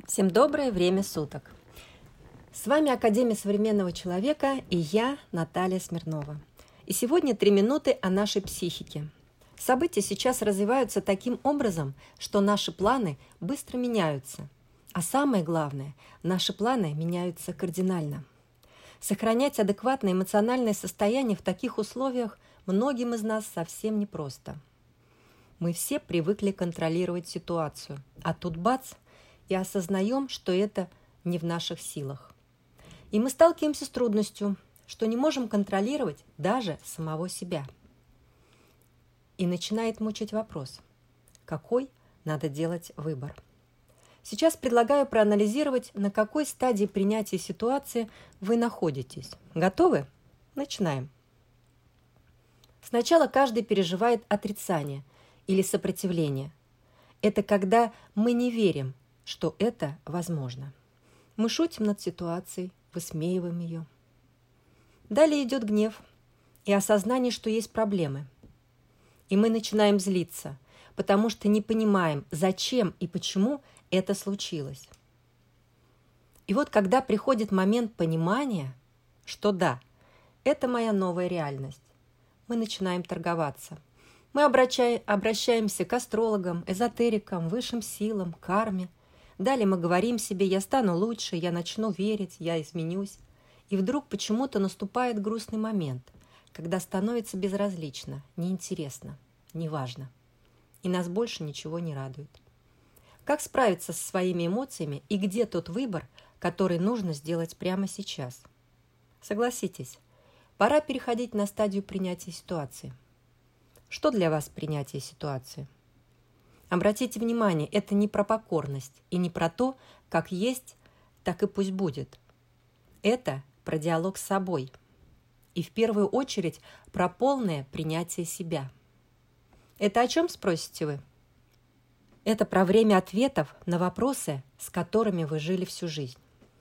Всем доброе время суток! С вами Академия современного человека и я, Наталья Смирнова. И сегодня 3 минуты о нашей психике. События сейчас развиваются таким образом, что наши планы быстро меняются. А самое главное, наши планы меняются кардинально. Сохранять адекватное эмоциональное состояние в таких условиях многим из нас совсем непросто. Мы все привыкли контролировать ситуацию, а тут бац – и осознаем, что это не в наших силах. И мы сталкиваемся с трудностью, что не можем контролировать даже самого себя. И начинает мучить вопрос, какой надо делать выбор. Сейчас предлагаю проанализировать, на какой стадии принятия ситуации вы находитесь. Готовы? Начинаем. Сначала каждый переживает отрицание или сопротивление. Это когда мы не верим, что это возможно. Мы шутим над ситуацией, высмеиваем ее. Далее идет гнев и осознание, что есть проблемы. И мы начинаем злиться, потому что не понимаем, зачем и почему это случилось. И вот когда приходит момент понимания, что да, это моя новая реальность, мы начинаем торговаться. Мы обращаемся к астрологам, эзотерикам, высшим силам, карме. Далее мы говорим себе: я стану лучше, я начну верить, я изменюсь. И вдруг почему-то наступает грустный момент, когда становится безразлично, неинтересно, неважно. И нас больше ничего не радует. Как справиться со своими эмоциями и где тот выбор, который нужно сделать прямо сейчас? Согласитесь, пора переходить на стадию принятия ситуации. Что для вас принятие ситуации? Обратите внимание, это не про покорность и не про то, как есть, так и пусть будет. Это про диалог с собой. И в первую очередь про полное принятие себя. Это о чем, спросите вы? Это про время ответов на вопросы, с которыми вы жили всю жизнь.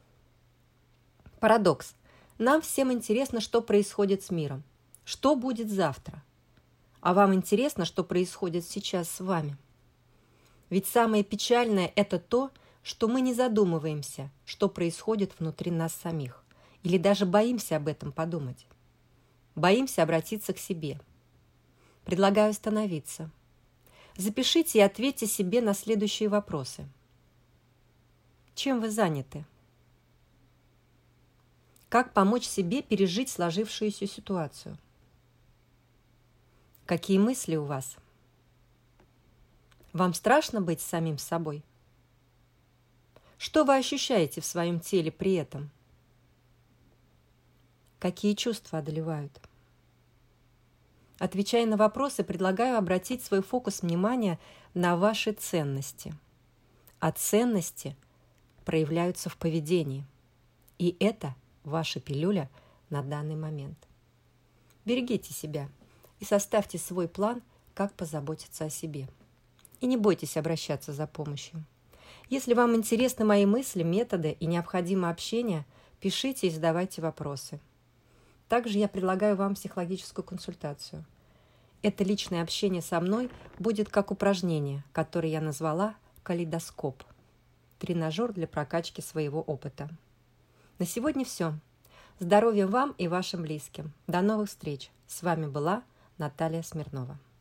Парадокс. Нам всем интересно, что происходит с миром. Что будет завтра? А вам интересно, что происходит сейчас с вами? Ведь самое печальное – это то, что мы не задумываемся, что происходит внутри нас самих, или даже боимся об этом подумать. Боимся обратиться к себе. Предлагаю остановиться. Запишите и ответьте себе на следующие вопросы. Чем вы заняты? Как помочь себе пережить сложившуюся ситуацию? Какие мысли у вас? Вам страшно быть самим собой? Что вы ощущаете в своем теле при этом? Какие чувства одолевают? Отвечая на вопросы, предлагаю обратить свой фокус внимания на ваши ценности. А ценности проявляются в поведении. И это ваша пилюля на данный момент. Берегите себя и составьте свой план, как позаботиться о себе. И не бойтесь обращаться за помощью. Если вам интересны мои мысли, методы и необходимо общение, пишите и задавайте вопросы. Также я предлагаю вам психологическую консультацию. Это личное общение со мной будет как упражнение, которое я назвала «Калейдоскоп». Тренажер для прокачки своего опыта. На сегодня все. Здоровья вам и вашим близким. До новых встреч. С вами была Наталья Смирнова.